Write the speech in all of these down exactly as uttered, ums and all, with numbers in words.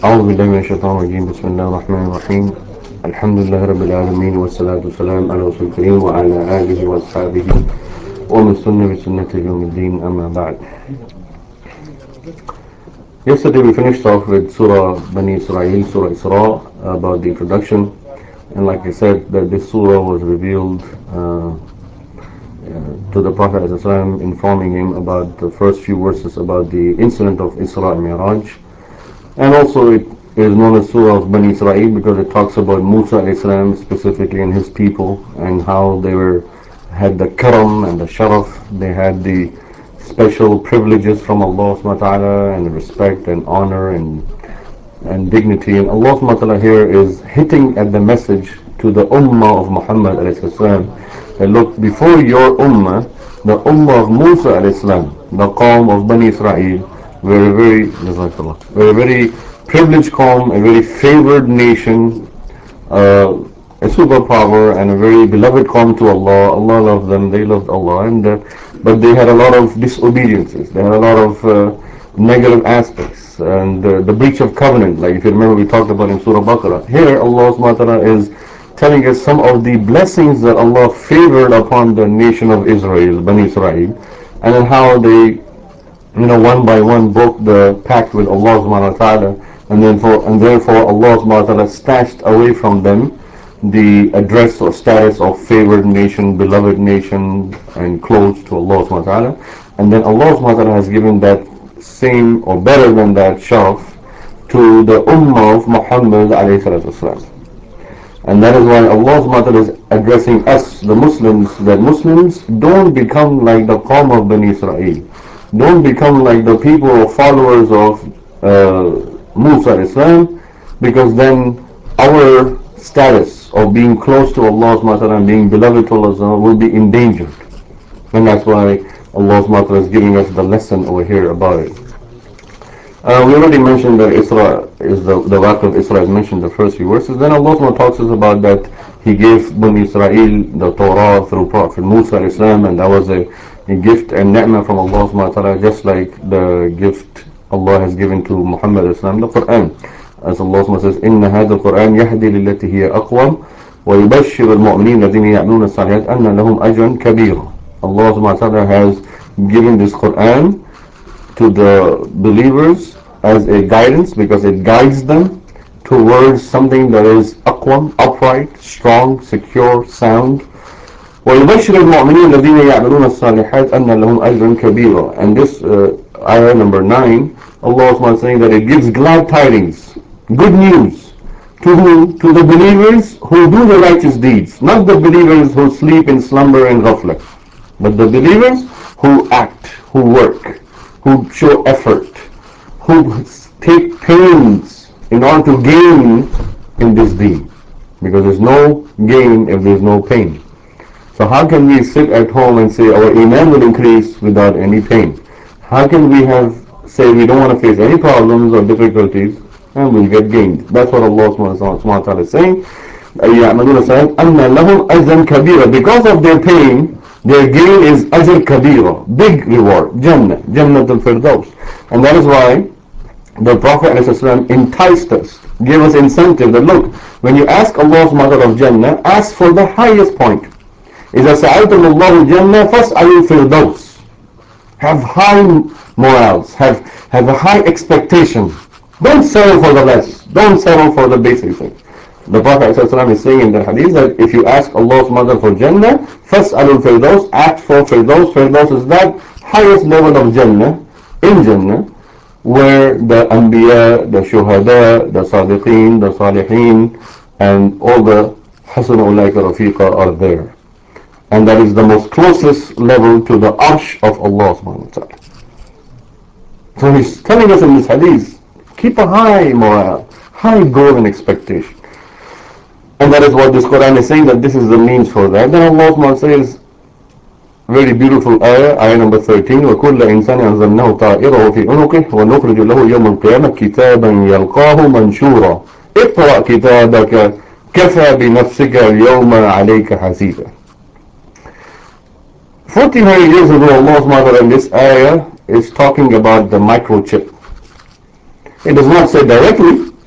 أعوذ بالله من الشيطان الرجيم بسم الله الرحمن الرحيم الحمد لله رب العالمين والصلاة والسلام على رسول الكريم وعلى آله وأصحابه ومن سن بسنته يوم الدين أما بعد. Yesterday we finished off with Surah Bani Israel, Surah Isra, about the introduction, and like I said that this surah was revealed uh, to the Prophet ﷺ, informing him about the first few verses about the incident of Isra and Miraj. And also it is known as Surah of Bani Israel because it talks about Musa Islam specifically and his people and how they were had the karam and the sharaf, they had the special privileges from Allah subhanahu wa ta'ala and respect and honor and and dignity. And Allah subhanahu wa ta'ala here is hitting at the message to the ummah of Muhammad alayhi salam that look, before your ummah, the ummah of Musa alayhi salam, the qawm of Bani Israel, were a very, were a very privileged qawm, a very favored nation, uh, a superpower and a very beloved qawm to Allah. Allah loved them, they loved Allah, and uh, but they had a lot of disobediences. They had a lot of uh, negative aspects and uh, the breach of covenant. Like if you remember, we talked about in Surah Baqarah. Here, Allah subhanahu wa ta'ala is telling us some of the blessings that Allah favored upon the nation of Israel, Bani Israel, and then how they, you know, one by one broke the pact with Allah subhanahu wa ta'ala, and then for and therefore Allah subhanahu wa ta'ala snatched away from them the address or status of favored nation, beloved nation, and close to Allah subhanahu wa ta'ala. And then Allah subhanahu wa ta'ala has given that same or better than that sharaf to the ummah of Muhammad alayhi salatu wasalam. And that is why Allah subhanahu wa ta'ala is addressing us, the Muslims, that Muslims don't become like the Qawm of Bani Israel. Don't become like the people or followers of uh, Musa Islam, because then our status of being close to Allah subhanahu wa ta'ala and being beloved to Allah will be endangered. And that's why Allah subhanahu wa ta'ala is giving us the lesson over here about it. Uh, we already mentioned that Isra is the, the waqt of Isra is mentioned in the first few verses. Then Allah subhanahu wa ta'ala talks us about that He gave Bani Israel the Torah through Prophet Musa Islam, and that was a, a gift and ni'mah from Allah subhanahu wa ta'ala, just like the gift Allah has given to Muhammad Islam, the Quran. As Allah subhanahu wa ta'ala says, إِنَّ هَذَا الْقُرْآنِ يَهْدِي لِلَّتِي هِيَ أَقْوَمُ وَيُبَشِّرُ الْمُؤْمِنِينَ الَّذِينَ يَعْمَلُونَ الصَّالِحَاتِ أَنَّ لَهُمْ أَجْرًا كَبِيرًا. Allah subhanahu wa ta'ala has given this Quran to the believers as a guidance, because it guides them towards something that is aqwam, upright, strong, secure, sound. وَيُبَشِّرُ الْمُؤْمِنِينَ الَّذِينَ يَعْمَلُونَ الصَّالِحَاتِ أَنَّ لَهُمْ أَجْرًا كَبِيرًا. And this uh, ayah number nine, Allah is saying that it gives glad tidings, good news, to who? To the believers who do the righteous deeds, not the believers who sleep in slumber and ghafla, but the believers who act, who work, who show effort, who take pains in order to gain in this deen. Because there's no gain if there's no pain. So how can we sit at home and say our iman will increase without any pain? How can we have say we don't want to face any problems or difficulties and we'll get gained? That's what Allah subhanahu wa ta'ala is saying. أَنَّ لَهُمْ أَجْرًا كَبِيرًا. Because of their pain, their gain is ajr kabira, big reward, Jannah, Jannah al-Firdaus. And that is why the Prophet ﷺ enticed us, gave us incentive that look, when you ask Allah's mother of Jannah, ask for the highest point. إِذَا سَأَلْتُمُ اللَّهُ الْجَنَّةَ فَاسْأَلُوا الْفِرْدَوْسِ. Have high morals, have, have a high expectation. Don't settle for the less. Don't settle for the basic thing. The Prophet ﷺ is saying in the hadith that if you ask Allah's mother for Jannah, فَاسْأَلُوا الْفِرْدَوْسِ, ask for Firdaus. Firdaus is that highest level of Jannah, in Jannah, where the Anbiya, the Shuhada, the Sadiqeen, the Salihin, and all the Hasan Ulaika Rafiqa are there. And that is the most closest level to the Arsh of Allah subhanahu wa ta'ala. So he's telling us in this hadith, keep a high morale, high goal and expectation. And that is what this Quran is saying, that this is the means for that. Then Allah subhanahu wa ta'ala says, very beautiful ayah, ayah number thirteen, وَكُلَّ إِنسَانٍ أَنزَلْنَاهُ طَائِرَهُ فِي عُنُقِهِ وَنُخْرِجُ لَهُ يَوْمَ الْقِيَامَةِ كِتَابًا يَلْقَاهُ مَنْشُورًا اقْرَأْ كِتَابَكَ كَفَى بِنَفْسِكَ الْيَوْمَ عَلَيْكَ حَسِيبًا. fourteen hundred years ago, Allah's mother in this ayah is talking about the microchip. It does not say directly,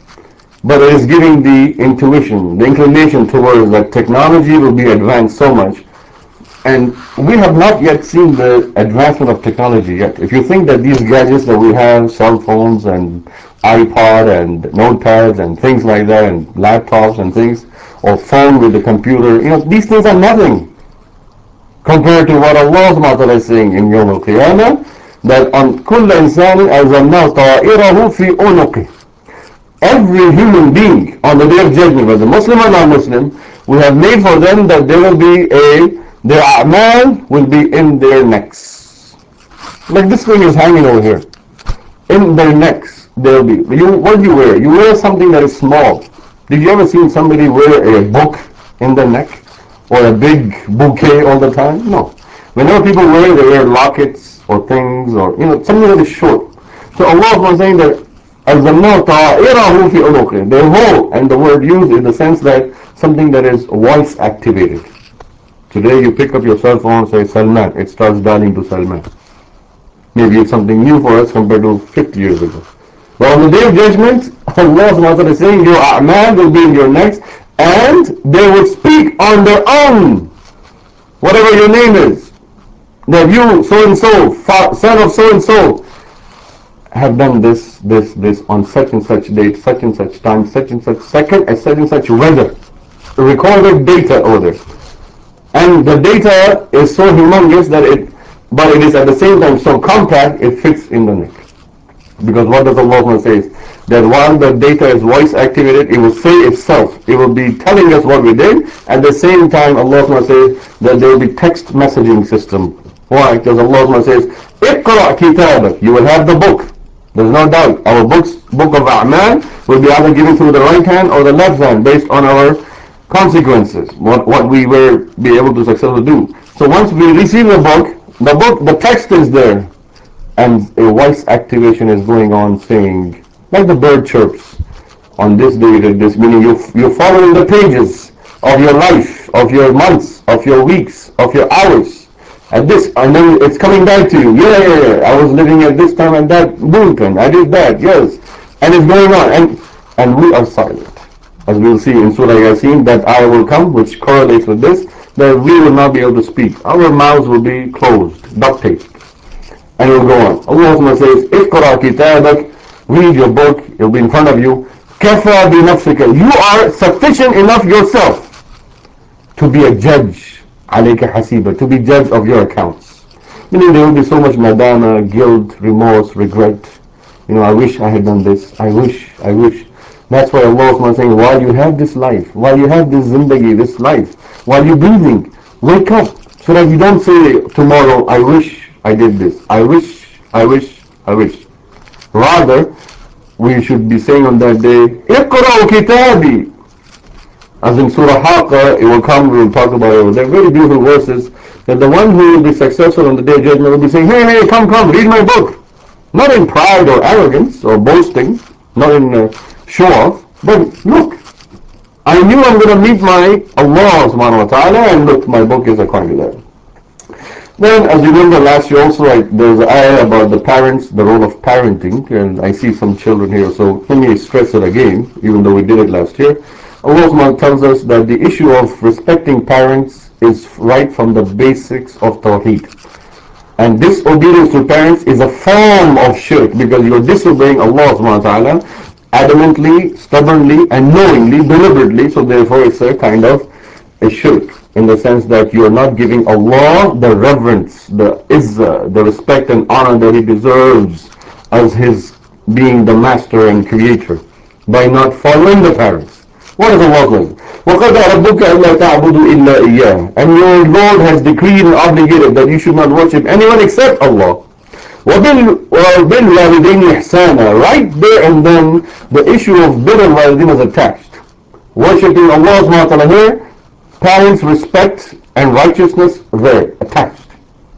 but it is giving the intuition, the inclination towards that technology will be advanced so much. And we have not yet seen the advancement of technology yet. If you think that these gadgets that we have, cell phones and iPod and notepads and things like that, and laptops and things, or phone with the computer, you know, these things are nothing compared to what Allah subhanahu wa ta'ala is saying in Yawm al-Qiyamah, that on كل إنسان ألزمناه طائره في عنقه. Every human being on the day of judgment, whether Muslim or non-Muslim, we have made for them that there will be a, their a'mal will be in their necks. Like this thing is hanging over here. In their necks, there will be. You, what do you wear? You wear something that is small. Did you ever see somebody wear a book in their neck? Or a big bouquet all the time? No. Whenever people wear, they wear lockets or things, or, you know, something that is short. So Allah was saying that أَلْزَمْنَاهُ طَائِرَهُ فِي عُنُقِهِ. Their whole, and the word used in the sense that something that is voice activated. Today you pick up your cell phone, say Salman, it starts dialing to Salman. Maybe it's something new for us compared to fifty years ago. But on the day of judgment, Allah subhanahu wa ta'ala is saying your a'mal will be in your necks, and they will speak on their own, whatever your name is, that you so and so, son of so and so, have done this, this, this on such and such date, such and such time, such and such second, and such and such weather. Recorded data over there. And the data is so humongous that it, but it is at the same time so compact, it fits in the neck. Because what does Allah say? That while the data is voice activated, it will say itself. It will be telling us what we did. At the same time, Allah says that there will be text messaging system. Why? Because Allah says, "Iqra kitabak." You will have the book. There's no doubt. Our books, book of A'mal, will be either given through the right hand or the left hand based on our consequences. What what we will be able to successfully do. So once we receive the book, the book, the text is there. And a voice activation is going on saying, like the bird chirps, on this day did this, meaning you, you're following the pages of your life, of your months, of your weeks, of your hours, at this, and then it's coming back to you, yeah, yeah, yeah, I was living at this time at that bulletin, I did that, yes, and it's going on, and, and we are silent. As we'll see in Surah Yasin, that ayah will come, which correlates with this, that we will not be able to speak. Our mouths will be closed, duct taped. And it will go on. Allah says, "Iqra kitabak," read your book, it will be in front of you. "Kafa bi nafsika," you are sufficient enough yourself to be a judge. "Alayka hasiba," to be judge of your accounts. Meaning there will be so much nadama, guilt, remorse, regret. You know, I wish I had done this. I wish, I wish. That's why Allah is saying, while you have this life, while you have this zindagi, this life, while you're breathing, wake up so that you don't say tomorrow, I wish I did this. I wish, I wish, I wish. Rather, we should be saying on that day, "Iqra'u kitabi." As in Surah Haqqa, it will come, we will talk about it. They're very beautiful verses, that the one who will be successful on the day of judgment will be saying, "Hey, hey, come, come, read my book." Not in pride or arrogance or boasting, not in uh, show off, but look, I knew I'm going to meet my Allah subhanahu wa ta'ala, and look, my book is according to that. Then, as you remember last year also, I, there was an ayah about the parents, the role of parenting, and I see some children here, so let me stress it again, even though we did it last year. Allah tells us that the issue of respecting parents is right from the basics of Tawheed. And disobedience to parents is a form of shirk, because you're disobeying Allah subhanahu wa ta'ala adamantly, stubbornly, and knowingly, deliberately, so therefore it's a kind of a shirk, in the sense that you are not giving Allah the reverence, the izzah, the respect and honor that He deserves as His being the master and creator, by not following the parents. What is Allah saying? وَقَدْ رَبُّكَ أَلَّا تَعْبُدُوا إِلَّا إِيَّاهُ. And your Lord has decreed and obligated that you should not worship anyone except Allah. وَبِالْوَالِدَيْنِ إِحْسَانًا. Right there and then, the issue of bir al-walidain is attached. Worshipping Allah subhanahu wa ta'ala here, parents' respect and righteousness there, attached.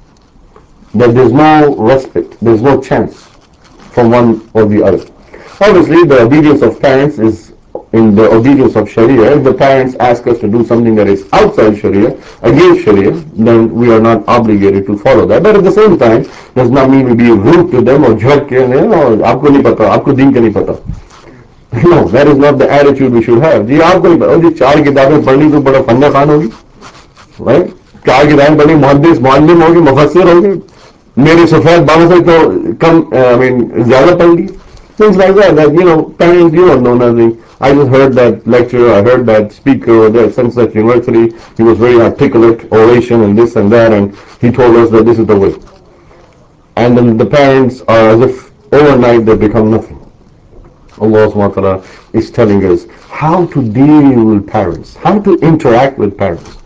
That there's no respite, there's no chance from one or the other. Obviously, the obedience of parents is in the obedience of Sharia. If the parents ask us to do something that is outside Sharia, against Sharia, then we are not obligated to follow that. But at the same time, does not mean we be rude to them or jerk, you know, aapko nahi pata, aapko deen ka nahi pata. No, that is not the attitude we should have. जी आप कोई जी चार किताबें पढ़ तो बड़ा फन्ना खान होगी, right? चार किताबें पढ़ी मुहद्दिस मुअल्लिम होगी मुफस्सिर होगी, मेरे सफेद बालों से तो कम आई मीन ज्यादा पढ़ ली. Things like that, that you know, parents, you don't know nothing. I just heard that lecture, I heard that speaker or that Sunset University, he was very articulate, oration and this and that, and he told us that this is the way. And then the parents are as if overnight they become nothing. Allah subhanahu wa ta'ala is telling us how to deal with parents, how to interact with parents.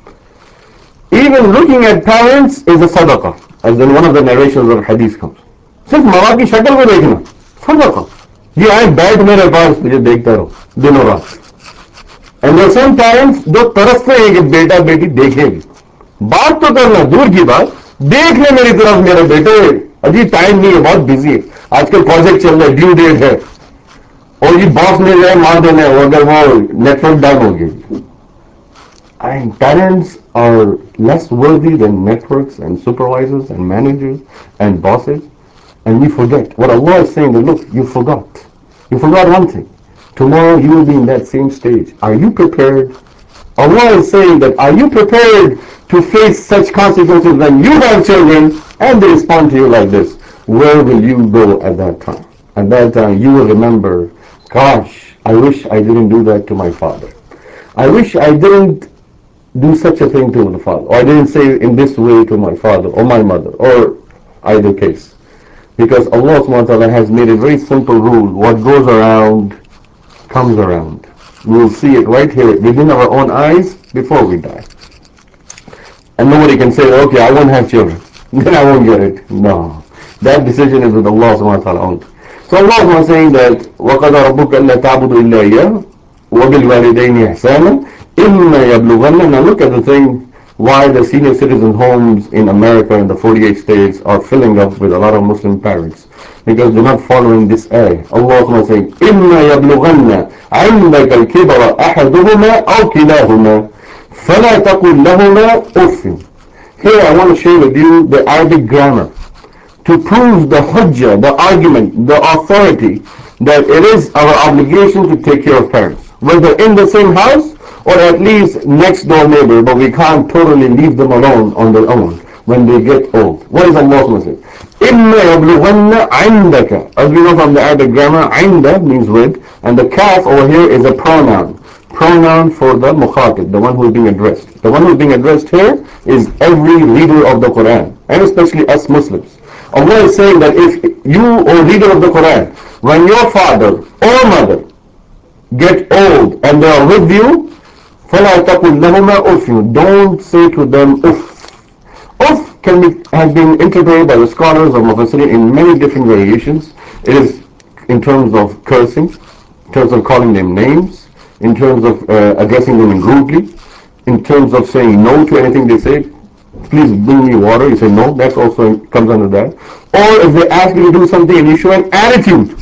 Even looking at parents is a sadaqah, as in one of the narrations of hadith comes. सिर्फ माँ बाप की शक्ल को देखना सदका, ये आए बैठ मेरे पास मुझे देखता रहो दिनों रात. एंड देयर सम पेरेंट्स जो तरसते हैं कि बेटा बेटी देखेंगे, बात तो करना दूर की बात, देख ले मेरी तरफ मेरे बेटे, अजी टाइम नहीं है बहुत बिजी है, आजकल प्रोजेक्ट चल रहा है, ड्यू डेट है, और ये बॉस मिल जाए मार देना है अगर वो नेटवर्क डाउन हो गई. And parents are less worthy than networks and supervisors and managers and bosses. And we forget. What Allah is saying that look, you forgot. You forgot one thing. Tomorrow you will be in that same stage. Are you prepared? Allah is saying that are you prepared to face such consequences when you have children and they respond to you like this? Where will you go at that time? At that time you will remember, gosh, I wish I didn't do that to my father. I wish I didn't do such a thing to the father, or I didn't say in this way to my father or my mother, or either case. Because Allah subhanahu wa ta'ala has made a very simple rule. What goes around comes around. We will see it right here within our own eyes before we die. And nobody can say, okay, I won't have children. Then I won't get it. No. That decision is with Allah subhanahu wa ta'ala only. So Allah subhanahu wa ta'ala is saying that وَقَدَ رَبُّكَ أَلَّا تَعْبُدُوا إِلَّا إِيَّاهُ وَبِالْوَالِدَيْنِ إِحْسَانًا إِمَّا يَبْلُغَنَّ. Now look at the thing, why the senior citizen homes in America in the forty-eight states are filling up with a lot of Muslim parents. Because they're not following this ayah. Allah is saying, إِمَّا يَبْلُغَنَّ عِنْدَكَ الْكِبَرَ أَحَدُهُمَا أَوْ كِلَاهُمَا فَلَا تَقُلْ لَهُمَا أُفٍّ. Here I want to share with you the Arabic grammar to prove the hujjah, the argument, the authority that it is our obligation to take care of parents, whether in the same house or at least next door neighbor, but we can't totally leave them alone on their own when they get old. What is Allah saying? إِمَّا يَبْلُغَنَّ عِنْدَكَ. As we know from the Arabic grammar, عِنْدَ means with, and the kaf over here is a pronoun. Pronoun for the mukhatib, the one who is being addressed. The one who is being addressed here is every reader of the Quran, and especially us Muslims. Allah is saying that if you, or reader of the Quran, when your father or mother get old and they are with you, فَلَا تَقُلْ لَهُمَا أُفٍّ. Don't say to them uff. Uff can be, has been interpreted by the scholars of Mufassirin in many different variations. It is in terms of cursing, in terms of calling them names, in terms of uh, addressing them rudely, in terms of saying no to anything they say. Please bring me water. You say no. That's also comes under that. Or if they ask you to do something and you show an attitude.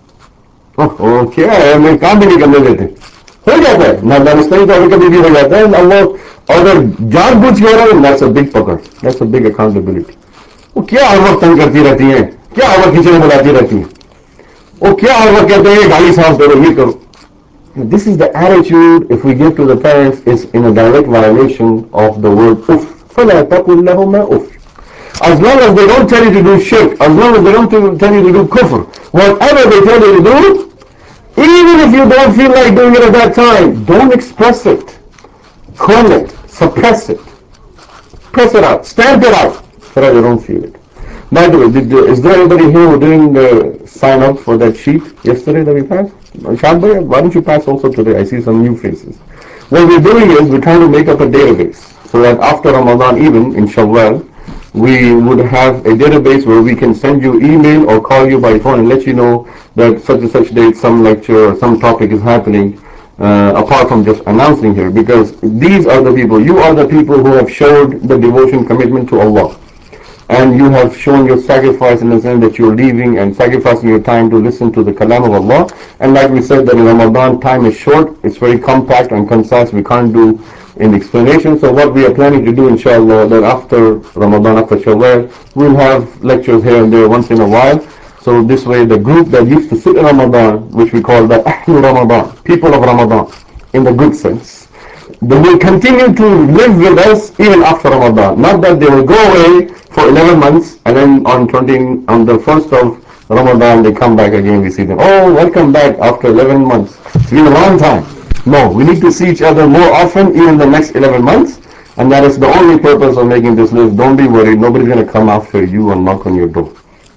Oh, okay, मैं काम भी नहीं करने देते, हो जाता है ना, दानिस्तानी तो कभी भी हो जाता है. अल्लाह अगर जानबूझ के हो रहा है, that's a big पकड़, that's a big accountability. वो क्या हर वक्त तंग करती रहती हैं, क्या हर वक्त किचन में बुलाती रहती हैं, वो क्या हर वक्त कहते हैं गाड़ी साफ करो, ये करो. This is the attitude, if we give to the parents, is in a direct violation of the word uff. فَلَا تَقُلْ لَهُمَا uff. As long as they don't tell you to do shirk, as long as they don't tell you to do kufr, whatever they tell you to do, even if you don't feel like doing it at that time, don't express it. Quell it, suppress it, press it out, stamp it out, so that you don't feel it. By the way, did, uh, is there anybody here who didn't uh, sign up for that sheet yesterday that we passed? Shadbhai, why don't you pass also today? I see some new faces. What we're doing is we're trying to make up a database so that after Ramadan, even in Shawwal, we would have a database where we can send you email or call you by phone and let you know that such and such date some lecture or some topic is happening, uh, apart from just announcing here, because these are the people, you are the people who have showed the devotion commitment to Allah, and you have shown your sacrifice in the sense that you're leaving and sacrificing your time to listen to the kalam of Allah. And like we said that in Ramadan time is short, it's very compact and concise, we can't do in explanation. So what we are planning to do, inshallah, that after Ramadan, after Shawwal, we'll have lectures here and there once in a while. So this way, the group that used to sit in Ramadan, which we call the Ahlu Ramadan, people of Ramadan, in the good sense, they will continue to live with us even after Ramadan. Not that they will go away for eleven months and then on twenty on the first of Ramadan they come back again. We see them. Oh, welcome back after eleven months. It's been a long time. No, we need to see each other more often, even the next eleven months. And that is the only purpose of making this list. Don't be worried. Nobody's going to come after you and knock on your door.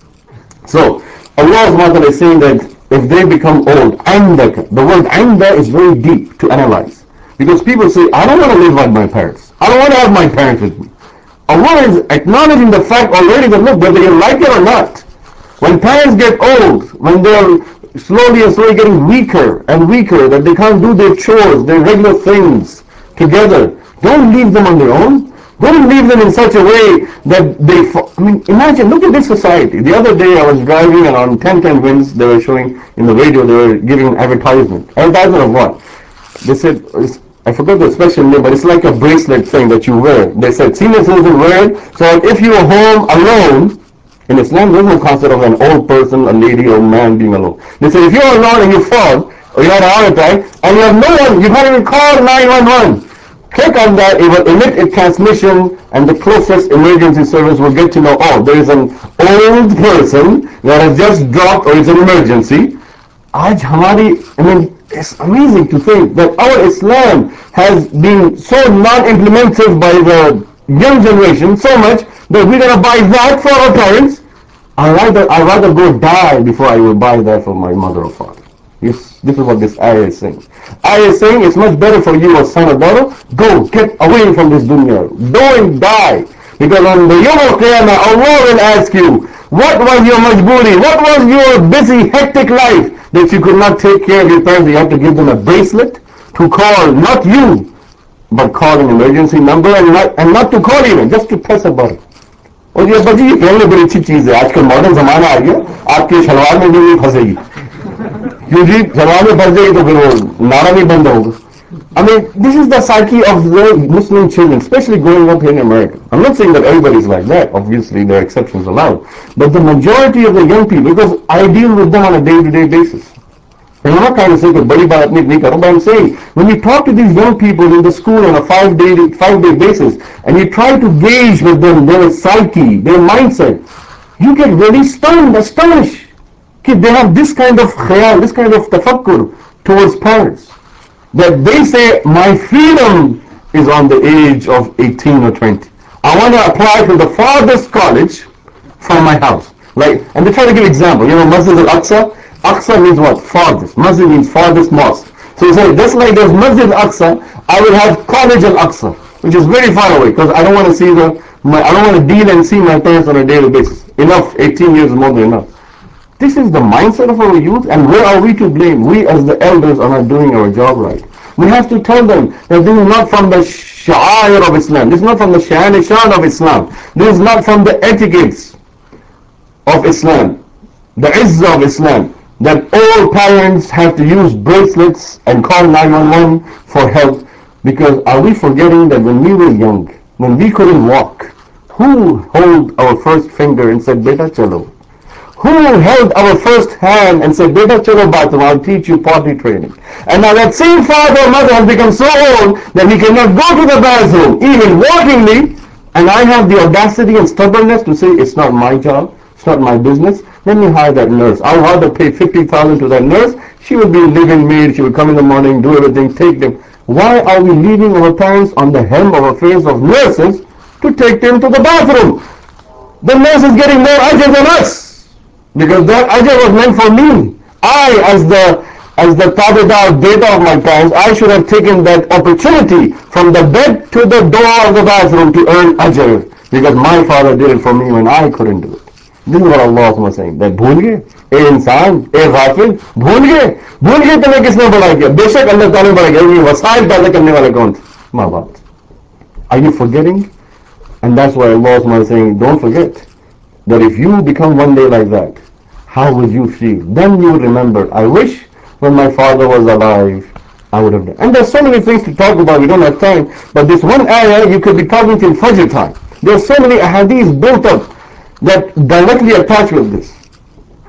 So Allah subhanahu is saying that if they become old, عندك, the word عند is very deep to analyze. Because people say, I don't want to live like my parents. I don't want to have my parents with me. Allah is acknowledging the fact already that look, whether you like it or not, when parents get old, when they're slowly and slowly getting weaker and weaker, that they can't do their chores, their regular things together, don't leave them on their own. Don't leave them in such a way that they. I mean, imagine, look at this society. The other day I was driving and on ten ten Wins, they were showing in the radio, they were giving an advertisement. Advertisement of what? They said, I forgot the special name, but it's like a bracelet thing that you wear. They said senior citizen wear it, so if you are home alone, in Islam there's no concept of an old person, a lady or man being alone. They said if you're alone and you fall, or you had a heart attack, and you have no one, you can't even call nine one one. Click on that, it will emit a transmission and the closest emergency service will get to know, oh, there is an old person that has just dropped or it's an emergency. Aaj hamari, I mean, it's amazing to think that our Islam has been so non-implemented by the young generation so much that we're going to buy that for our parents. I rather, I rather go die before I will buy that for my mother or father. Yes, this is what this ayah is saying. Ayah is saying it's much better for you, a son or daughter, go, get away from this dunya. Go and die. Because on the Yawm al-Qiyamah, Allah will ask you, what was your majburi? What was your busy, hectic life that you could not take care of your parents? You have to give them a bracelet to call, not you, but call an emergency number and not, and not to call even, just to press a button. और ये बजी ये कहने बड़ी अच्छी चीज़ है आजकल modern ज़माना आ गया आपके शलवार में भी नहीं फंसेगी क्योंकि शलवार में फंस जाएगी तो फिर वो नारा नहीं बंद होगा. I mean, this is the psyche of the Muslim children, especially growing up here in America. I'm not saying that everybody is like that. Obviously, there are exceptions allowed. But the majority of the young people, because I deal with them on a day-to-day basis. And I'm not trying to say that badi baat nahi karo, but I'm saying when you talk to these young people in the school on a five-day five-day basis, and you try to gauge with them their psyche, their mindset, you get really stunned, astonished. They have this kind of khayal, this kind of tafakkur towards parents. That they say my freedom is on the age of eighteen or twenty. I want to apply to the farthest college from my house. Like, and they try to give example. You know, Masjid al-Aqsa. Aqsa means what? Farthest. Masjid means farthest mosque. So you say, just like there's Masjid al-Aqsa, I will have College al-Aqsa, which is very far away because I don't want to see the, my, I don't want to deal and see my parents on a daily basis. Enough. eighteen years is more than enough. This is the mindset of our youth, and where are we to blame? We as the elders are not doing our job right. We have to tell them that this is not from the sha'air of Islam. This is not from the shan shan of Islam. This is not from the etiquettes of Islam, the izzah of Islam, that all parents have to use bracelets and call nine one one for help. Because are we forgetting that when we were young, when we couldn't walk, who held our first finger and said, Beta chalo? Who held our first hand and said, Beta chalo bathroom, I'll teach you potty training. And now that same father or mother has become so old that he cannot go to the bathroom, even walkingly, and I have the audacity and stubbornness to say, it's not my job, it's not my business, let me hire that nurse. I'll rather pay fifty thousand dollars to that nurse. She will be a living maid, she will come in the morning, do everything, take them. Why are we leaving our parents on the hem of affairs of nurses to take them to the bathroom? The nurse is getting more ajr than us. Because that ajr was meant for me. I, as the as the tabedar data of my parents, I should have taken that opportunity from the bed to the door of the bathroom to earn ajr. Because my father did it for me when I couldn't do it. This is what Allah was saying. That भूल गए, ए इंसान, ए गाफिल, भूल गए, भूल गए तुम्हें किसने बड़ा किया? बेशक अल्लाह ताला ने बड़ा किया. ये वसाइल पैदा करने वाले कौन थे? माँ बाप. Are you forgetting? And that's why Allah was saying, don't forget that if you become one day like that, how would you feel? Then you would remember, I wish when my father was alive, I would have done. And there's so many things to talk about, we don't have time, but this one ayah, you could be talking till Fajr time. There's so many ahadith built up that directly attach with this.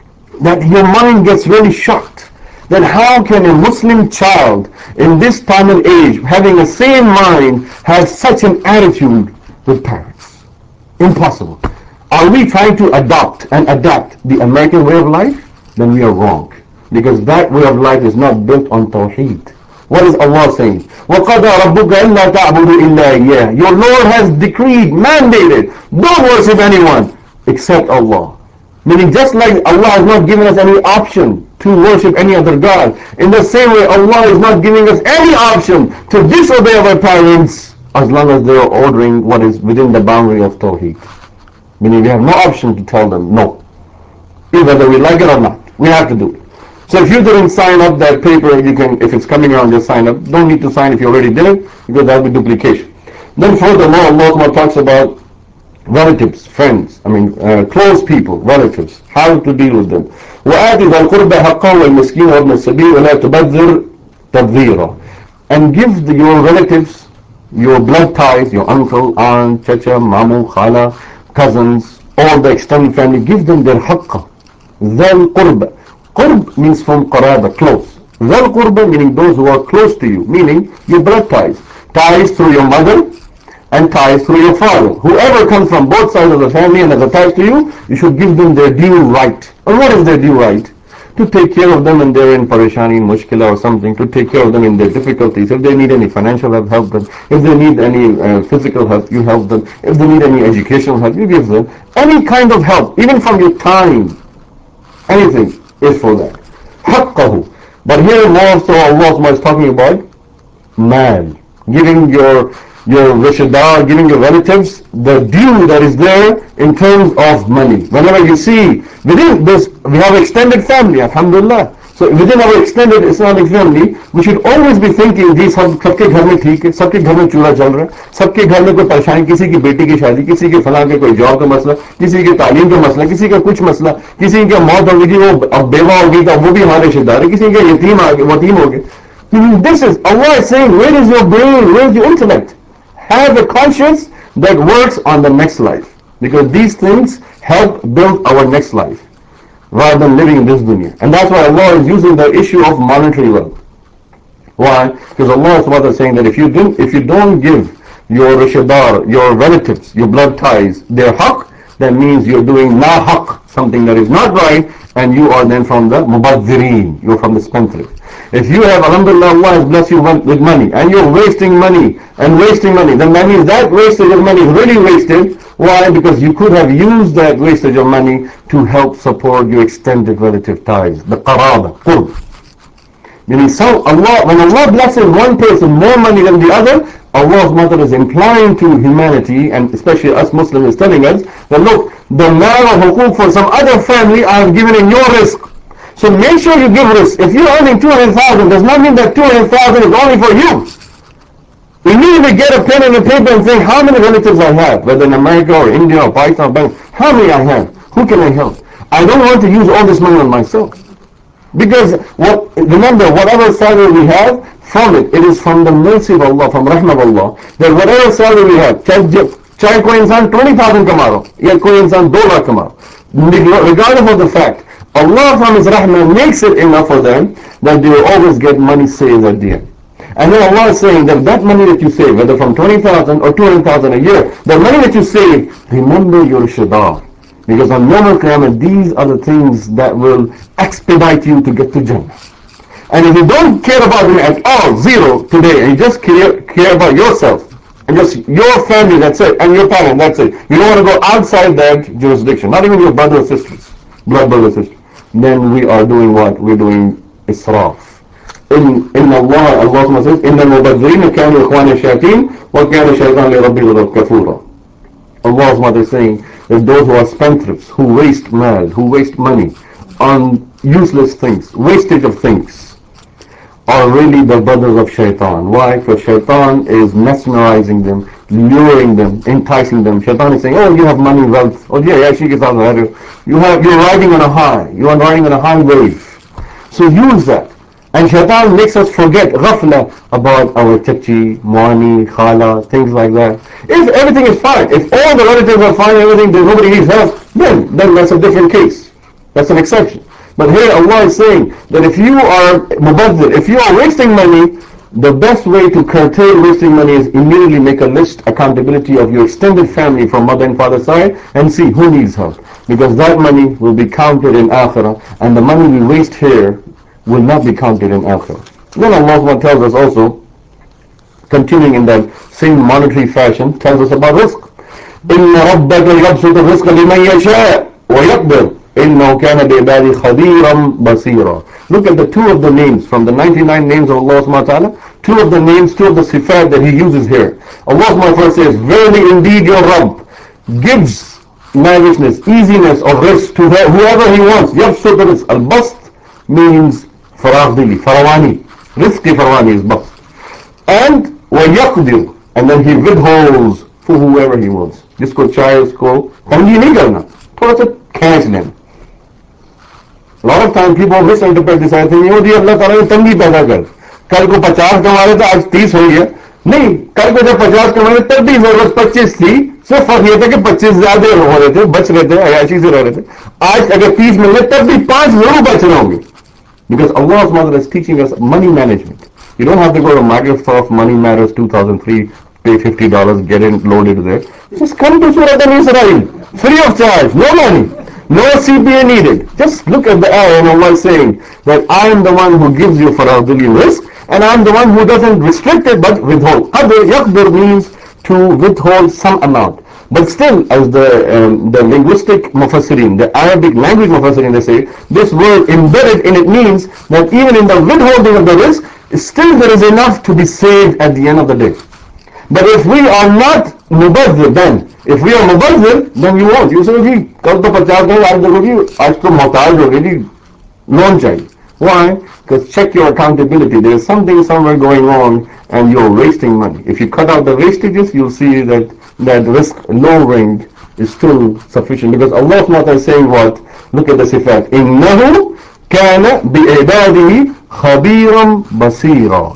that your mind gets really shocked. That how can a Muslim child in this time and age, having a same mind, have such an attitude with parents? Impossible. Are we trying to adopt and adapt the American way of life? Then we are wrong. Because that way of life is not built on Tawheed. What is Allah saying? وَقَضَى رَبُّكَ أَلَّا تَعْبُدُوا إِلَّا إِيَّاهُ. Your Lord has decreed, mandated, don't worship anyone except Allah. Meaning just like Allah has not given us any option to worship any other God, in the same way Allah is not giving us any option to disobey our parents as long as they are ordering what is within the boundary of Tawheed. Meaning we have no option to tell them no. Whether we like it or not. We have to do it. So if you didn't sign up that paper, you can, if it's coming around, just sign up. Don't need to sign if you already did it, because that will be duplication. Then furthermore, Allah talks about relatives, friends, I mean uh, close people, relatives, how to deal with them. وَآتِ ذَا الْقُرْبَ حَقًّا وَالْمِسْكِينَ وَابْنَ السَّبِيلِ وَلَا تُبَذِّرْ تَبْذِيرًا. And give the, your relatives, your blood ties, your uncle, aunt, chacha, mamu, khala, cousins, all the extended family, give them their haqqa. ذَا الْقُرْبَ. Qurb means from qaraba, close. ذَا الْقُرْبَ meaning those who are close to you, meaning your blood ties. Ties through your mother, and ties through your father. Whoever comes from both sides of the family and has attached to you, you should give them their due right. And what is their due right? To take care of them when they're in parishani, mushkila or something, to take care of them in their difficulties. If they need any financial help, help them. If they need any uh, physical help, you help them. If they need any educational help, you give them. Any kind of help, even from your time, anything is for that. حَقَّهُ. But here more so Allah is talking about mal, giving your your rishadar, giving your relatives the due that is there in terms of money. Whenever you see within this, we have extended family, alhamdulillah. So within our extended Islamic family, we should always be thinking, जी सब सबके घर में ठीक है, सबके घर में चूल्हा चल रहा है, सबके घर में कोई परेशानी, किसी की बेटी की शादी, किसी के फलां के कोई जॉब का मसला, किसी के तालीम का मसला, किसी का कुछ मसला, किसी की मौत हो गई, वो अब बेवा हो गई, तो वो भी हमारे रिश्तेदार है, किसी के यतीम आ गए, वतीम हो गए. This is, Allah is saying, where is your brain, where is your intellect? Have a conscience that works on the next life. Because these things help build our next life, rather than living in this dunya. And that's why Allah is using the issue of monetary wealth. Why? Because Allah is saying that if you, do, if you don't give your rishadar, your relatives, your blood ties, their haqq, that means you're doing na haqq, something that is not right, and you are then from the mubadhireen, you're from the spendthrift. If you have, alhamdulillah, Allah has blessed you with money, and you're wasting money, and wasting money, then that means that wastage of money is really wasted. Why? Because you could have used that wastage of money to help support your extended relative ties, the qaraba, qurb. Meaning, so Allah, when Allah blesses one person more money than the other, Allah's mother is implying to humanity, and especially us Muslims, is telling us that look, the mal or hukuk for some other family I have given in your risk. So make sure you give risk. If you're earning two hundred thousand, does not mean that two hundred thousand is only for you. Immediately get a pen and a paper and think how many relatives I have, whether in America or India or Pakistan or Bangladesh. How many I have? Who can I help? I don't want to use all this money on myself. Because what, remember, whatever salary we have, from it, it is from the mercy of Allah, from rahmah of Allah, that whatever salary we have, चाहे कोई इंसान twenty thousand कमा रहा हो या कोई इंसान two lakh कमा रहा, regardless of the fact, Allah from His rahmah makes it enough for them that they will always get money saved at the end. And then Allah is saying that that money that you save, whether from twenty thousand or two hundred thousand a year, the money that you save, remember your shadar. Because on Yawm al-Qiyamah, these are the things that will expedite you to get to Jannah. And if you don't care about them at all, zero today, and you just care, care about yourself, and just your family, that's it, and your parents, that's it. You don't want to go outside that jurisdiction, not even your brothers or sisters, blood brothers or sisters. Then we are doing what? We're doing israf. In, in Allah, Allah says, إِنَّ الْمُبَذِّرِينَ كَانُوا إِخْوَانَ الشَّيَاطِينَ وَكَانَ الشَّيْطَانُ لِرَبِّهِ كَفُورًا. Allah's mother is saying that those who are spendthrifts, who waste mal, who waste money on useless things, wastage of things, are really the brothers of shaitan. Why? Because shaitan is mesmerizing them, luring them, enticing them. Shaitan is saying, oh, you have money, wealth. Oh, yeah, yeah, she gets out of that. You have, you're riding on a high. You are riding on a high wave. So use that. And shaitan makes us forget, ghafla, about our chachi, mwani, khala, things like that. If everything is fine, if all the relatives are fine, everything, nobody needs help, then, then that's a different case. That's an exception. But here Allah is saying that if you are mubazzir, if you are wasting money, the best way to curtail wasting money is immediately make a list, accountability of your extended family from mother and father side, and see who needs help. Because that money will be counted in akhirah, and the money we waste here will not be counted in akhirah. Then Allah tells us also, continuing in that same monetary fashion, tells us about rizq. إن ربك يبسط الرزق لمن يشاء ويقدر إنه كان بعباده خبيرا بصيرا. Look at the two of the names from the ninety-nine names of Allah subhanahu wa ta'ala. Two of the names, two of the sifat that He uses here. Allah subhanahu wa ta'ala says, verily indeed your Rabb gives lavishness, easiness of rizq to whoever He wants. يبسط الرزق. Al-bast means faragdili, farawani. Rizqi farawani is bast. And وَيَقْدِرُ, and then He withholds for whoever He wants. जिसको चाहे उसको तंगी नहीं करना, थोड़ा सा खींच लेना. A lot of times people misinterpret this ayat thinking, oh जी अल्लाह ताला ने तंगी पैदा कर, कल को पचास कमा रहे थे आज तीस हो गया. नहीं, कल को जब पचास कमा रहे तब भी जरूरत पच्चीस थी. सिर्फ फर्क ये था कि पच्चीस ज्यादा हो रहे थे, बच रहे थे, अयाशी से रह रहे थे. आज अगर तीस मिल रहे तब भी पांच जरूर बच रहे होंगे. Because Allah subhanahu is teaching us money management. You don't have to go to Microsoft Money Matters two thousand three, pay fifty dollars, get it loaded there. Just come to Surah Al-Israel, free of charge, no money, no C P A needed. Just look at the ayah and Allah is saying that I am the one who gives you faraduli risk, and I am the one who doesn't restrict it but withhold. Qadr yaqdir means to withhold some amount. But still, as the um, the linguistic mufassirin, the Arabic language mufassirin, they say, this word embedded in it means that even in the withholding of the risk, still there is enough to be saved at the end of the day. But if we are not mubazzir, then, if we are mubazzir, then you won't. You say, ji, kal to fifty gaye, aaj dekho ji, aaj to mohtaj ho gaye ji, loan chahiye. Why? Because check your accountability. There is something somewhere going on and you're wasting money. If you cut out the wastages, you'll see that that risk lowering is still sufficient. Because Allah subhanahu wa ta'ala is saying what? Look at the sifat. إِنَّهُ كَانَ بِعِبَادِهِ خَبِيرًا بَصِيرًا.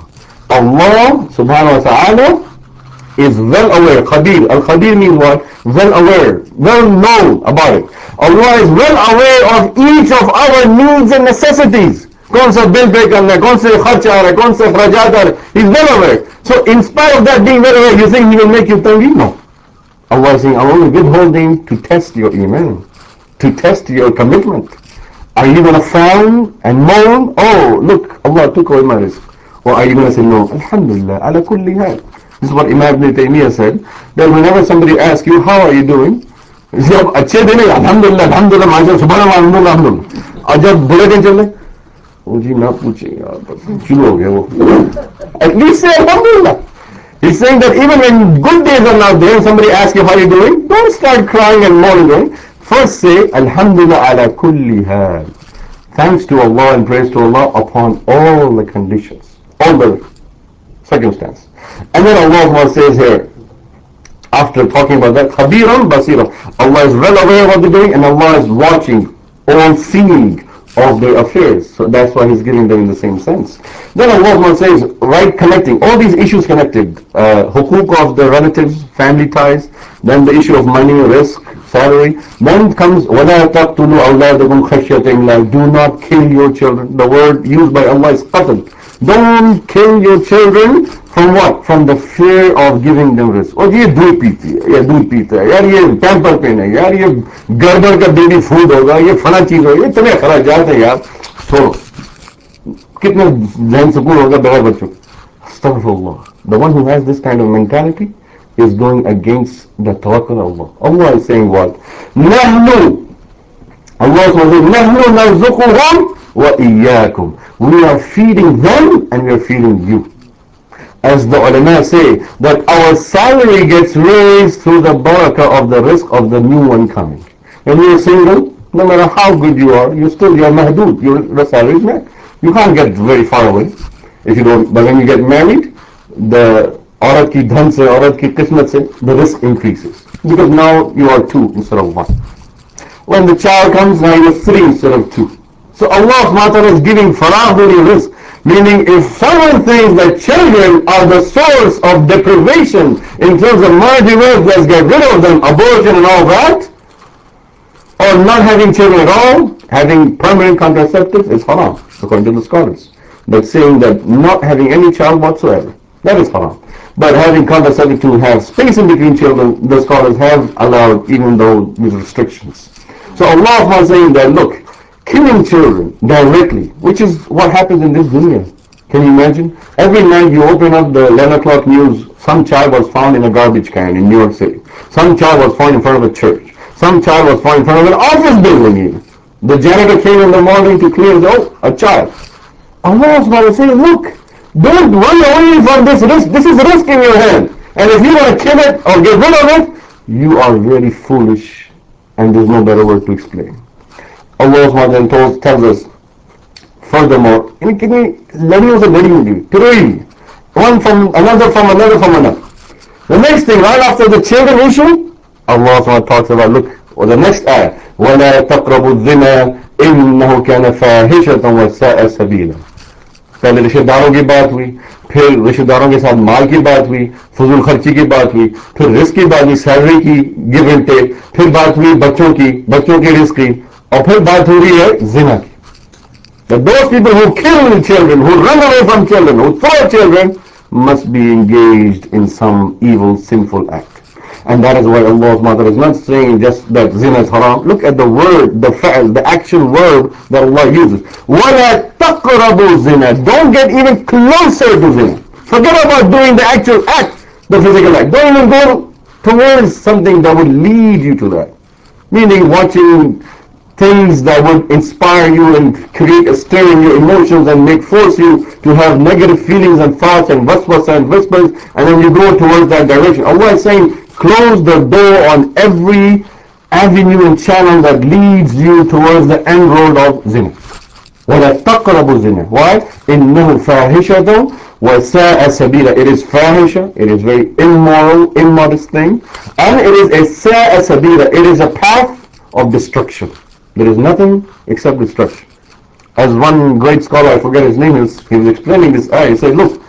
Allah subhanahu wa ta'ala is well aware. Khabir. Al-Khabir means what? Well aware. Well known about it. Allah is well aware of each of our needs and necessities. कौन सा bill pay करना है, कौन से खर्च आ रहा है, कौन से अखराजात आ रहे हैं. He's well aware. So in spite of that being well aware, you think He will make you tangi? No. Allah is saying, I'm only withholding to test your iman, to test your commitment. Are you going to frown and moan? Oh, look, Allah took away my risk. Or are you going to say, no, Alhamdulillah, ala kulli hal. This is what Imam Ibn Taymiyyah said, that whenever somebody asks you, how are you doing? You say, अच्छे दिन है, Alhamdulillah, Alhamdulillah, माशा, Subhanallah, Alhamdulillah, Alhamdulillah. और जब बुरे दिन चले, ओ जी ना पूछे यार, क्यों हो गया वो? At least say Alhamdulillah. He's saying that even when good days are not there, somebody asks you how you doing, don't start crying and moaning. First say, Alhamdulillah ala kulli hal. Thanks to Allah and praise to Allah upon all the conditions, all the circumstances. And then Allah says here, after talking about that, Khabiran Basira. Allah is well aware of what they're doing and Allah is watching, all seeing of their affairs. So that's why He's giving them in the same sense. Then Allah says, right, connecting, all these issues connected, uh, hukuk of the relatives, family ties, then the issue of money, risk, salary. Then comes, وَلَا تَقْتُلُوا أَوْلَادَكُمْ خَشْيَةَ إِمْلَاقٍ. Do not kill your children. The word used by Allah is qatl. Don't kill your children from what? From the fear of giving them risk. Oh, ये दूध पीती है, ये दूध पीता है, यार ये पैम्पर पेन है, यार ये गड़बड़ का बेबी फूड होगा, ये फला चीज होगा, ये इतने खराजात है यार, छोड़ो. कितने जहन सुकून होगा बगैर बच्चों. Astaghfirullah. The one who has this kind of mentality is going against the tawakkul of Allah. Allah is saying what? نَحْنُ. Allah is saying, نَحْنُ نَرْزُقُهُمْ وَإِيَّاكُمْ. We are feeding them and we are feeding you. As the ulama say, that our salary gets raised through the barakah of the risk of the new one coming. When you're single, no matter how good you are, you still, you're mahdud, your salary is met. You can't get very far away if you don't. But when you get married, the औरत की धन से, औरत की किस्मत से, the risk increases. Because now you are two instead of one. When the child comes, now you're three instead of two. So Allah subhanahu wa ta'ala is giving farahuli risk. Meaning, if someone thinks that children are the source of deprivation in terms of monetary wealth, let's get rid of them, abortion and all that, or not having children at all, Having permanent contraceptives is haram, according to the scholars. But saying that not having any child whatsoever, that is haram. But having contraceptive to have space in between children, the scholars have allowed, even though with restrictions. So Allah is saying that, look, killing children directly, which is what happens in this dunya. Can you imagine? Every night you open up the eleven o'clock news, some child was found in a garbage can in New York City. Some child was found in front of a church. Some child was found in front of an office building even. The janitor came in the morning to clean, oh, a child. Allah subhanahu wa ta'ala saying, look, don't run away from this risk. This is risk in your hand. And if you want to kill it or get rid of it, you are very foolish. And there's no better word to explain. Allah subhanahu wa ta'ala tells us, furthermore, ladies are getting three. One from another, from another, from another. The next thing, right after the children issue, Allah subhanahu wa ta'ala talks about, look, or the next ayah, وَلَا تَقْرَبُوا الزِّنَا إِنَّهُ كَانَ فَاحِشَةً وَسَاءَ سَبِيلًا. पहले रिश्तेदारों की बात हुई, फिर रिश्तेदारों के साथ माल की बात हुई, फजूल खर्ची की बात हुई, फिर रिस्क की बात हुई, सैलरी की गिव एंड टेक, फिर बात हुई बच्चों की, बच्चों की रिस्क की, और फिर बात हो रही है जिना की. That those people who kill children, who run away from children, who throw children, must be engaged in some evil, sinful act. And that is why Allah's mother is not saying just that zina is haram. Look at the word, the fa'al, the action verb that Allah uses. وَلَا تَقْرَبُوا zina. Don't get even closer to zina. Forget about doing the actual act, the physical act. Don't even go towards something that would lead you to that. Meaning watching things that would inspire you and create a stir in your emotions and make force you to have negative feelings and thoughts and waswasa and whispers, and then you go towards that direction. Allah is saying, close the door on every avenue and channel that leads you towards the end road of zina. وَلَا تَقْرَبُوا zina. Why? إِنَّهُ فَاحِشَةٌ وَسَاءَ سَبِيلًا. It is fahisha, it is very immoral, immodest thing, and it is a sa'a sabila. It is a path of destruction. There is nothing except destruction. As one great scholar, I forget his name, is, he was explaining this ayah. He said, look,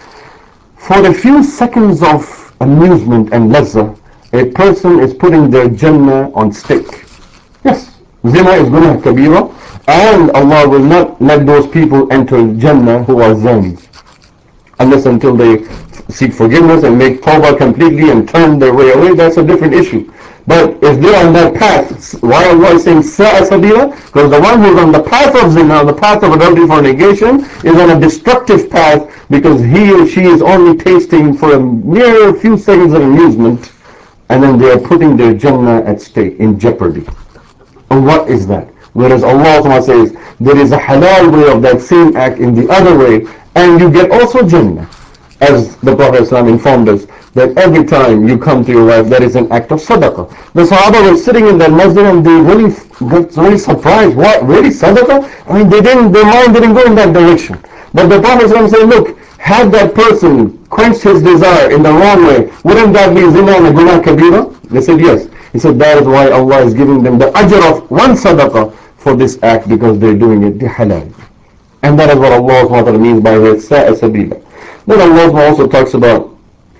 for a few seconds of amusement and lazza, a person is putting their Jannah on stake. Yes, zina is gunah kabira, and Allah will not let those people enter Jannah who are zans, unless until they seek forgiveness and make tawbah completely and turn their way away. That's a different issue. But if they're on that path, why Allah is saying sa'a sabila? Because the one who's on the path of zina, the path of adultery, fornication, is on a destructive path, because he or she is only tasting for a mere few seconds of amusement, and then they are putting their Jannah at stake, in jeopardy. And what is that? Whereas Allah says, there is a halal way of that same act in the other way, and you get also Jannah. As the Prophet ﷺ informed us, that every time you come to your wife, there is an act of sadaqah. The Sahaba were sitting in that masjid and they really got really surprised. What? Really sadaqah? I mean, they didn't, their mind didn't go in that direction. But the Prophet ﷺ said, look, had that person quenched his desire in the wrong way, wouldn't that be zina and a gunah kabira? They said yes. He said that is why Allah is giving them the ajr of one sadaqah for this act, because they're doing it the halal. And that is what Allah means by the sa'a sabila. Then Allah also talks about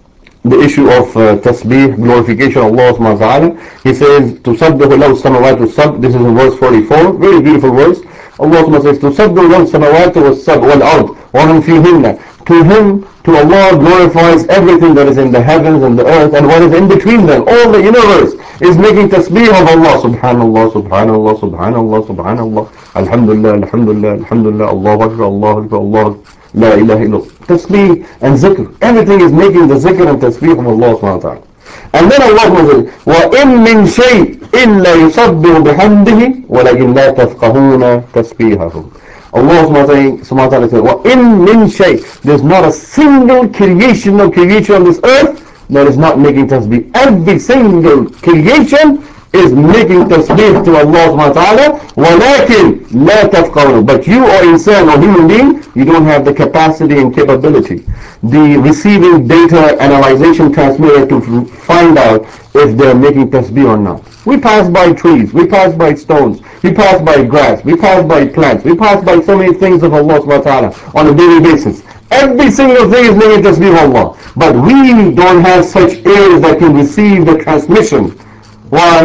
the issue of uh, tasbih, glorification of Allah subhanahu wa ta'ala. He says, تُسَبِّحُ لَهُ السَّمَوَاتُ السَّبْعُ. This is in verse forty-four, very beautiful verse. Allah subhanahu wa ta'ala says, تُسَبِّحُ لَهُ السَّمَوَاتُ وَالْأَرْضُ وَمَنْ فِيهِنَّ. To Him, to Allah glorifies everything that is in the heavens and the earth and what is in between them. All the universe is making tasbih of Allah. Subhanallah, Subhanallah, Subhanallah, Subhanallah. Alhamdulillah, Alhamdulillah, Alhamdulillah, Allahu Akbar, Allahu Akbar, Allahu La ilaha illallah. Tasbih and zikr. Everything is making the zikr and tasbih of Allah subhanahu wa ta'ala. And then Allah says, وَإِن مِّن شَيْءٍ إِلَّا يُصَبِّهُ بِحَمْدِهِ وَلَكِنْ لَا تَفْقَهُونَ تَسْبِيحَهُ. Allah subhanahu wa ta'ala says, وَإِن مِّن شَيْءٍ. There's not a single creation or creature on this earth that is not making tasbih. Every single creation is making tasbih to Allah subhanahu wa ta'ala. وَلَكِنْ لَا تَفْقَهُونَ. But you or insan or human being, you don't have the capacity and capability, the receiving data analyzation transmitter to find out if they're making tasbih or not. We pass by trees, we pass by stones, we pass by grass, we pass by plants, we pass by so many things of Allah subhanahu wa ta'ala on a daily basis. Every single thing is making tasbih of Allah. But we don't have such ears that can receive the transmission. Why? Because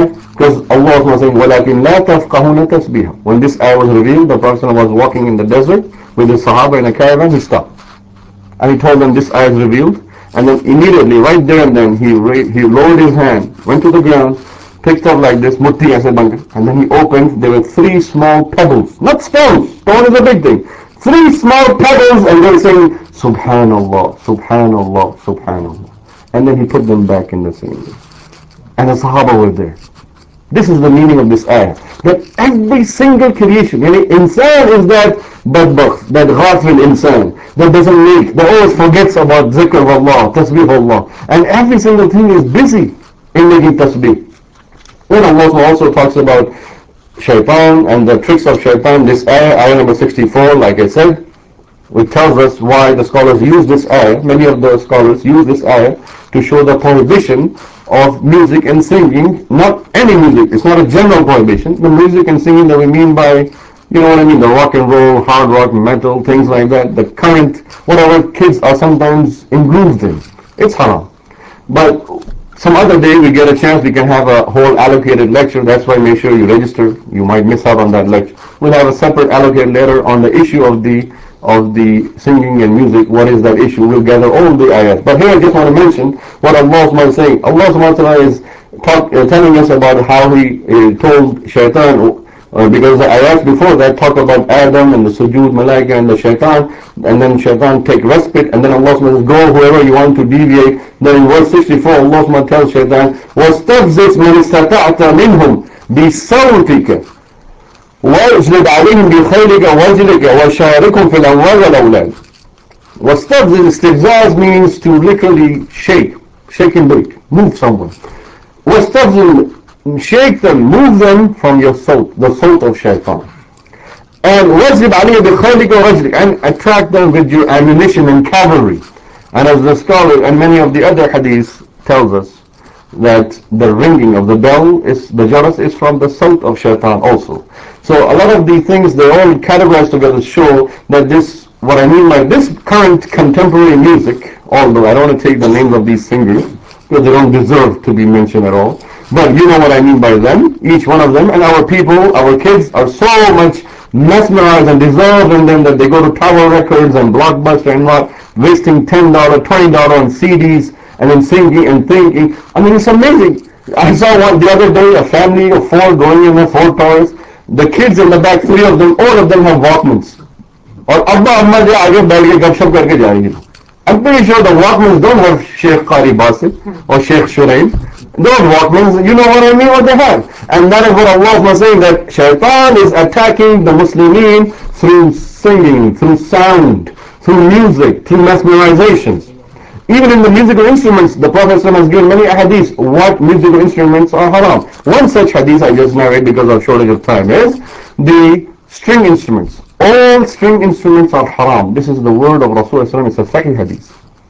Because Allah was saying, وَلَكِنْ لَا تَفْقَهُونَ تَسْبِيهًا. When this ayah was revealed, the Prophet was walking in the desert with his Sahaba in a caravan. He stopped and he told them this ayah is revealed. And then immediately, right there and then, he ra- he lowered his hand, went to the ground, picked up like this, mutti as a banker, and then he opened. There were three small pebbles, not stones. Stone is a big thing. Three small pebbles, and they were saying, Subhanallah, Subhanallah, Subhanallah. And then he put them back in the same. And the Sahaba were there. This is the meaning of this ayah. That every single creation, yani insan is that badbakh, that ghafil insan, that doesn't make, that always forgets about zikr of Allah, tasbih of Allah. And every single thing is busy in making tasbih. Then Allah also talks about shaitan and the tricks of shaitan. This ayah, ayah number sixty-four, like I said, which tells us why the scholars use this ayah. Many of the scholars use this ayah to show the prohibition of music and singing. Not any music, it's not a general prohibition. The music and singing that we mean by, you know what I mean, the rock and roll, hard rock, metal, things like that, the current, whatever kids are sometimes engrooved in. It's haram. But some other day we get a chance, we can have a whole allocated lecture. That's why make sure you register. You might miss out on that lecture. We'll have a separate allocated later on the issue of the of the singing and music. What is that issue? We'll gather all the ayat. But here I just want to mention what Allah is saying. Allah is talk, uh, telling us about how He uh, told Shaitan. Uh, because the ayat before that talk about Adam and the sujood, malaika and the shaitan, and then shaitan take respite, and then Allah says, go whoever you want to deviate. Then in verse sixty-four, Allah tells shaitan, وَاسْتَفْزِزْ مَنِ اسْتَطَعْتَ مِنْهُمْ بِصَوْتِكَ وَاجْلِبْ عَلَيْهِمْ بِخَيْلِكَ وَجْلِكَ وَشَارِكْهُمْ فِي الْأَمْوَالِ وَالْأَوْلَادِ. وَاسْتَفْزِزْ, istifzaz means to literally shake, shake and bake, move someone. وَاسْتَفْزِزْ, shake them, move them from your thought, the thought of shaitan. And وَجْلِبْ عَلَيْهِ بِخَيْلِكَ وَجْلِكَ, and attract them with your ammunition and cavalry. And as the scholar and many of the other hadiths tells us, that the ringing of the bell is, the jaras is from the thought of shaitan also. So a lot of the things, they all categorized together show that this, what I mean by this current contemporary music, although I don't want to take the names of these singers, because they don't deserve to be mentioned at all, but you know what I mean by them, each one of them, and our people, our kids are so much mesmerized and dissolved in them that they go to Tower Records and Blockbuster and what, wasting ten dollars, twenty dollars on C Ds, and then singing and thinking. I mean, it's amazing. I saw one the other day, a family of four going in the four toys. The kids in the back, three of them, all of them have Walkmans. और अब्बा अम्मा जो आगे बैठ के गपशप करके जाएंगे. I'm pretty sure the Walkmans don't have Sheikh Qari Basit or Sheikh Shuraim. Those Walkmans, you know what I mean, what they have. And that is what Allah was saying, that Shaitan is attacking the Muslimin through singing, through sound, through music, through mesmerizations. Even in the musical instruments, the Prophet has given many hadiths what musical instruments are haram. One such hadith I just narrate because of shortage of time is the string instruments. All string instruments are haram. This is the word of Rasulullah. It's a second hadith.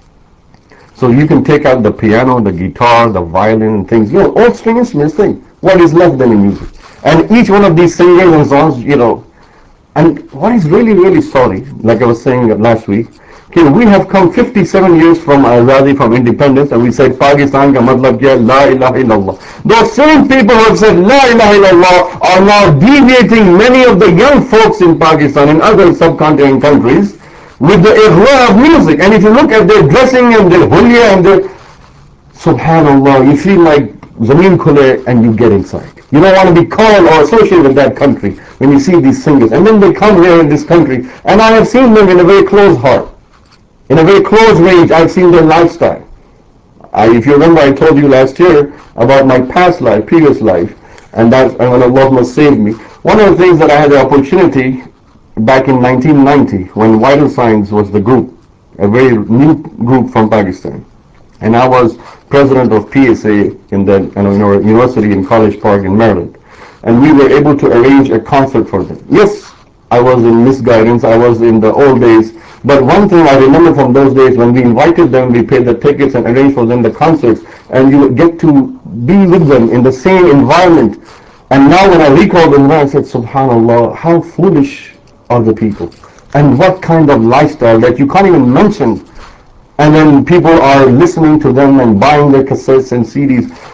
So you can take out the piano, the guitar, the violin and things. You know, all string instruments thing. What is left then in music? And each one of these singers and songs, you know, and what is really, really sorry, like I was saying last week, okay, we have come fifty-seven years from Azadi, from independence, and we said Pakistan ka matlab kya, La ilaha illallah. Those same people who have said La ilaha illallah are now deviating many of the young folks in Pakistan and other subcontinent countries with the ihwa of music. And if you look at their dressing and their hulya and their, subhanallah, you feel like Zameen Khule and you get inside. You don't want to be called or associated with that country when you see these singers. And then they come here in this country, and I have seen them in a very close heart. In a very close range, I've seen their lifestyle. I, if you remember, I told you last year about my past life, previous life, and that and when Allah must save me. One of the things that I had the opportunity back in nineteen ninety, when Vital Signs was the group, a very new group from Pakistan, and I was president of P S A in the you know, university in College Park in Maryland, and we were able to arrange a concert for them. Yes, I was in misguidance, I was in the old days, but one thing I remember from those days, when we invited them, we paid the tickets and arranged for them the concerts, and you get to be with them in the same environment. And now when I recall them, I said, subhanallah, how foolish are the people, and what kind of lifestyle that you can't even mention. And then people are listening to them and buying their cassettes and C Ds.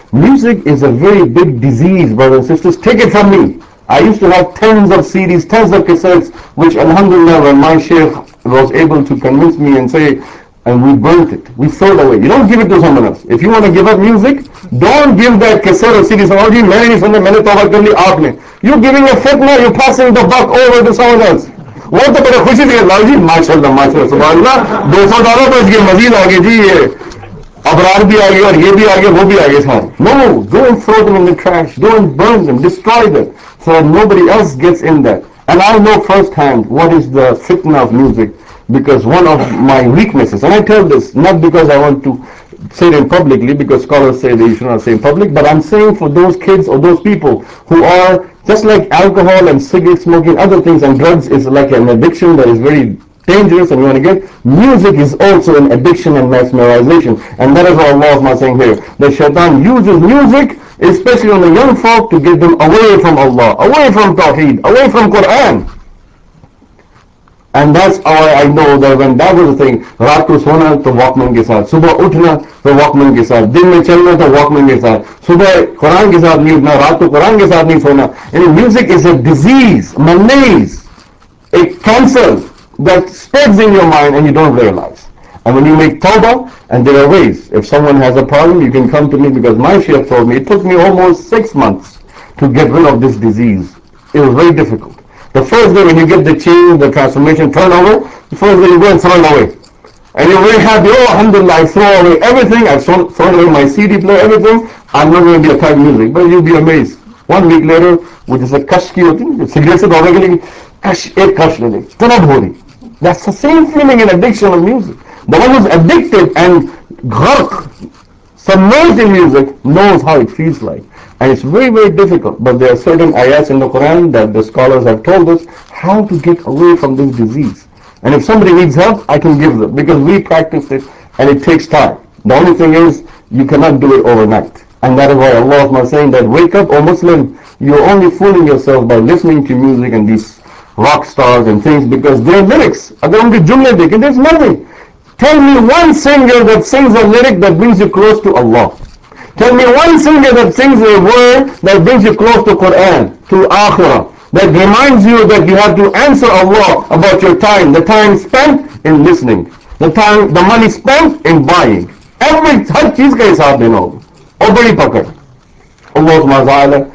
Music is a very big disease, brothers and sisters. Take it from me. I used to have tens of C Ds, tens of cassettes, which alhamdulillah when my sheikh was able to convince me and say, and we burnt it. We throw it away. You don't give it to someone else. If you want to give up music, don't give that cassette or C D. Someone, you married someone, मैंने तौबा कर ली आपने. You're giving a fitna, you're passing the buck over to someone else. वो तो बड़ा खुशी थी अल्लाह जी माशाल्लाह माशाल्लाह सुभान अल्लाह दो सौ डॉलर तो इसके मजीद आगे जी ये अबरार भी आ गया और ये भी आ गया वो भी आ गया सारे. No, go and throw them in the trash. Go and burn them, destroy them, so that nobody else gets in there. And I know firsthand what is the fitna of music, because one of my weaknesses, and I tell this not because I want to say it publicly, because scholars say that you should not say in public, but I'm saying for those kids or those people who are just like alcohol and cigarette smoking, other things, and drugs is like an addiction that is very dangerous and you want to get. Music is also an addiction and mesmerization. And that is what Allah is saying here. The shaitan uses music, especially on the young folk, to get them away from Allah, away from Tawheed, away from Quran. And that's how I know that when that was the thing, रात को सोना तो Walkman के साथ, सुबह उठना तो Walkman के साथ, दिन में चलना तो वॉकमैन के साथ, सुबह कुरान के साथ नहीं उठना, रात को कुरान के साथ नहीं सोना. And music is a disease, malaise, a cancer that spreads in your mind and you don't realize. And when you make tawbah, and there are ways, if someone has a problem, you can come to me, because my shaykh told me, it took me almost six months to get rid of this disease. It was very difficult. The first day when you get the change, the transformation, turnover, the first day you go and throw it away. And you're very happy, oh alhamdulillah, I throw away everything, I've thrown, thrown away my C D player, everything, I'm not going to be a type music. But you'll be amazed. One week later, which is a kash ki hoti hai, cigarette se dhoने के लिए kash, ek kash le le, tanab ho rahi. That's the same feeling in addiction of music. The one who's addicted and gharq, submerged in music, knows how it feels like. And it's very, very difficult. But there are certain ayats in the Quran that the scholars have told us how to get away from this disease. And if somebody needs help, I can give them, because we practice it and it takes time. The only thing is, you cannot do it overnight. And that is why Allah is saying that, wake up, O Muslim, you're only fooling yourself by listening to music and these rock stars and things, because their lyrics, agar unke jumle dekhe, there's nothing. Tell me one singer that sings a lyric that brings you close to Allah. Tell me one singer that sings a word that brings you close to Quran, to Akhirah, that reminds you that you have to answer Allah about your time, the time spent in listening, the time, the money spent in buying. Every, हर चीज का हिसाब देना होगा और बड़ी पकड़. Allah subhanahu wa ta'ala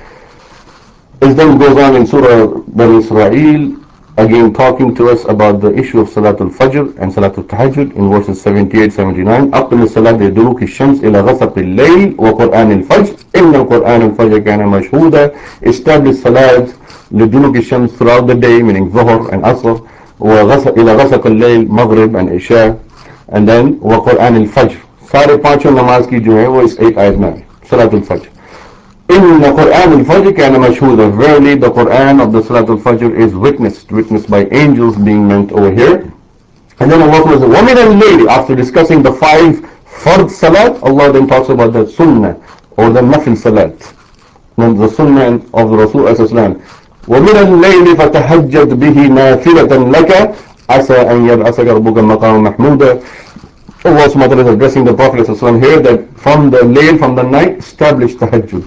is then goes on in Surah Bani Israel, again talking to us about the issue of Salatul Fajr and Salatul Tahajjud in verses seventy-eight seventy-nine. أقم الصلاة لدلوك الشمس إلى غسق الليل وقرآن الفجر إن القرآن الفجر كان مشهودا. Establish Salat لدلوك الشمس throughout the day, meaning Dhuhr and Asr, إلى غسق الليل, Maghrib and Isha, and then وقرآن الفجر. साढ़े पांचों नमाज की जो है वो इस एक आयत में है, Salatul Fajr. In the Quran al-Fajr kana mashhuda. Verily the Quran of the Salat al-Fajr is witnessed, witnessed by angels being meant over here. And then Allah says, وَمِنَ اللَّيْلِ, after discussing the five fard salat, Allah then talks about the sunnah or the nafil salat. And the sunnah of the Rasul sallallahu وَمِنَ اللَّيْلِ فَتَهَجَّدْ بِهِ نَافِلَةً لَكَ عَسَىٰ أَنْ يَبْعَثَكَ رَبُّكَ مَقَامًا مَحْمُودًا. Allah subhanahu wa ta'ala is addressing the Prophet sallallahu here that from the layl, from the night, establish tahajjud.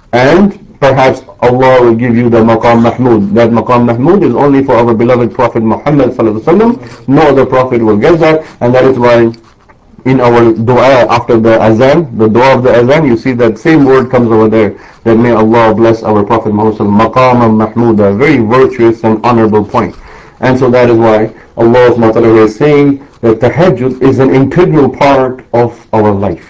And perhaps Allah will give you the Maqam Mahmud. That Maqam Mahmud is only for our beloved Prophet Muhammad sallallahu alaihi wasallam. No other Prophet will get that, and that is why in our dua after the azan, the dua of the azan, you see that same word comes over there, that may Allah bless our Prophet Muhammad Maqam Mahmud, a very virtuous and honorable point. And so that is why Allah subhanahu wa ta'ala is saying that tahajjud is an integral part of our life.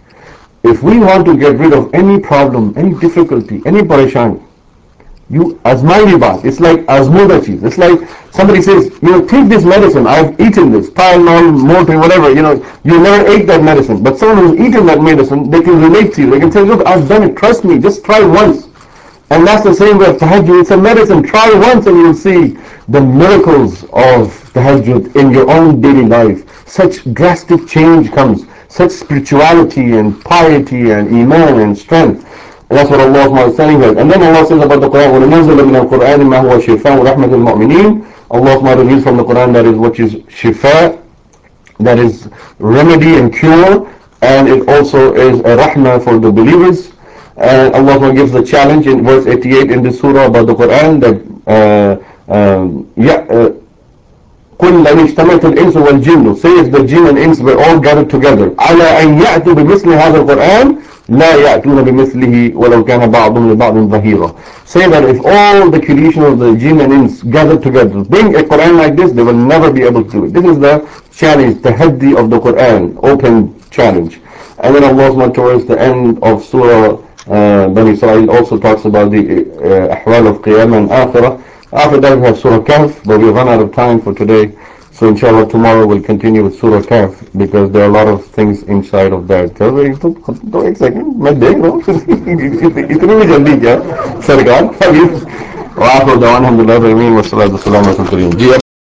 If we want to get rid of any problem, any difficulty, any pareshan, you azmaini baat. It's like azmuda cheese. It's like somebody says, you know, take this medicine. I've eaten this, Tylenol, Motrin, whatever. You know, you never ate that medicine, but someone who's eaten that medicine, they can relate to you. They can say, look, I've done it. Trust me. Just try once. And that's the same way of tahajjud. It's a medicine. Try once and you'll see the miracles of tahajjud in your own daily life. Such drastic change comes. Such spirituality and piety and iman and strength. And that's what Allah is telling us. And then Allah says about the Quran, وَنَنَزِّلَ مِنَ الْقُرْآنِ مَا هُوَ شِفَاءٌ وَرَحْمَةٌ لِلْمُؤْمِنِينَ. Allah reveals from the Quran that is which is shifa, that is remedy and cure, and it also is a rahmah for the believers. And Allah gives the challenge in verse eighty-eight in the surah about the Quran that uh, um, yeah, uh, قل لن اجتمعت الإنس والجن, say if the jinn and ins were all gathered together على أن يأتوا بمثل هذا القرآن لا يأتون بمثله ولو كان بعضهم لبعض ظهيرا. Say that if all the creation of the jinn and ins gathered together bring a Quran like this, they will never be able to do it. This is the challenge, the tahaddi of the Quran, open challenge. And then Allah towards the end of Surah uh, Bani Israel also talks about the uh, ahwal of Qiyamah and Akhirah. After that we have Surah Kahf, but we've run out of time for today. So inshallah tomorrow we'll continue with Surah Kahf because there are a lot of things inside of that. तो तो एक second मैं देख रहा हूँ इतनी भी जल्दी क्या सरकार अभी वाह दवान अल्हम्दुलिल्लाह रहीम वस्सलातु वस्सलामु अला रसूलिल्लाह जी अब